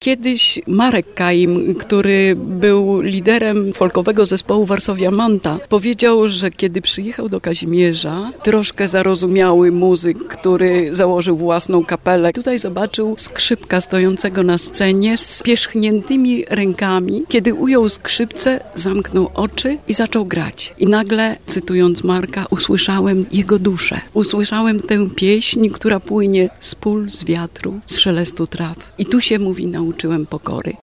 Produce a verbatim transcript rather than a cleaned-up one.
Kiedyś Marek Kaim, który był liderem folkowego zespołu Varsovia Manta, powiedział, że kiedy przyjechał do Kazimierza, troszkę zarozumiały muzyk, który założył własną kapelę, tutaj zobaczył skrzypka stojącego na scenie z pierzchniętymi rękami. Kiedy ujął skrzypce, zamknął oczy i zaczął grać. I nagle, cytując Marka, usłyszałem jego duszę. Usłyszałem tę pieśń, która płynie z pól, z wiatru, z szelestu traw. I tu się mówi, nauczyłem pokory.